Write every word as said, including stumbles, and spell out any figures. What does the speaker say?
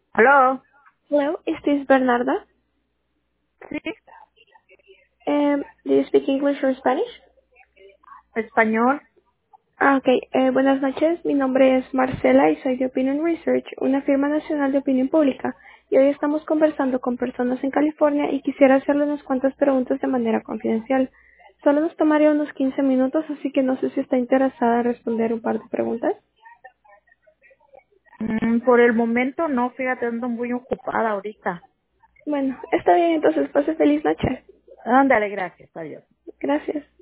Aló, Hello, is this Bernarda? sí, Um, do you speak English or Spanish? español. Ah, ok. Eh, buenas noches, mi nombre es Marcela y soy de Opinion Research, una firma nacional de opinión pública. Y hoy estamos conversando con personas en California y quisiera hacerle unas cuantas preguntas de manera confidencial. Solo nos tomaría unos quince minutos, así que no sé si está interesada en responder un par de preguntas. Mm, por el momento no, fíjate, ando muy ocupada ahorita. Bueno, está bien, entonces pase feliz noche. Ándale, gracias, adiós. Gracias.